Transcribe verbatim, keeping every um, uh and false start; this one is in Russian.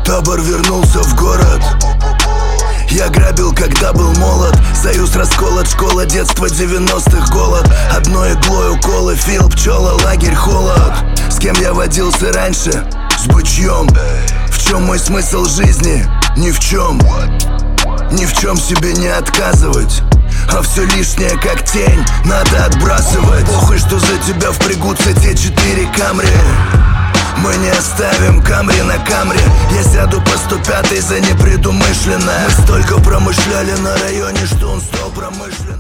Табор вернулся в город. Я грабил, когда был молод. Союз расколот, школа детства девяностых, голод. Одной иглой уколы, фил, пчела, лагерь, холод. С кем я водился раньше? С бычьем. В чем мой смысл жизни? Ни в чем. Ни в чем себе не отказывать. А все лишнее, как тень, надо отбрасывать. Похуй, что за тебя впрягутся те четыре камри. Мы не оставим Камри на Камри. Я сяду по сто пятой за непредумышленное. Мы столько промышляли на районе, что он стал промышленным.